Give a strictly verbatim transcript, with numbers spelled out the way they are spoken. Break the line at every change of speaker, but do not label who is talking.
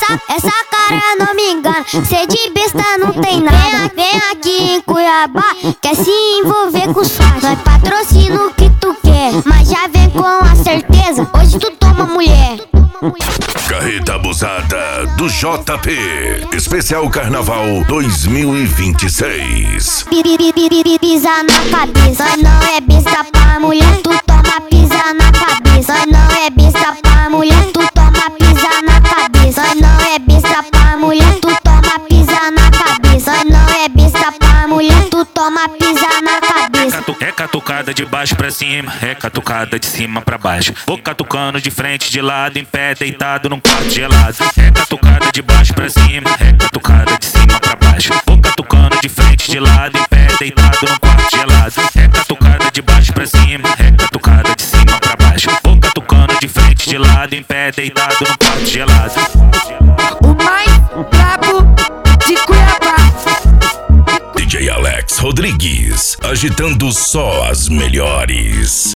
Essa, essa cara não me engana, cê de besta não tem nada. Vem aqui em Cuiabá, quer se envolver com sorte. Nós patrocina o que tu quer, mas já vem com a certeza, hoje tu toma mulher.
Carreta abusada do J P, especial Carnaval dois mil e vinte e seis.
Pisa na cabeça, nós não é besta pra mulher, tu toma pisa na cabeça. Nós não é besta pra mulher, tu toma pisa na cabeça. Nós não é besta pra mulher, tu toma pisa na cabeça. Nós não é besta pra mulher, tu toma pisa na cabeça.
É catucada de baixo pra cima, é catucada de cima pra baixo. Vou catucando de frente, de lado, em pé, deitado num quarto gelado. É catucada de baixo pra cima, é catucada de cima pra baixo. Vou catucando de frente, de lado, em pé, deitado num quarto gelado. É catucada de baixo pra cima, é catucada de cima pra baixo. Vou catucando de frente, de lado, em pé, deitado num quarto gelado.
O mais brabo de Cuiabá,
D J Alex Rodrigues, agitando só as melhores.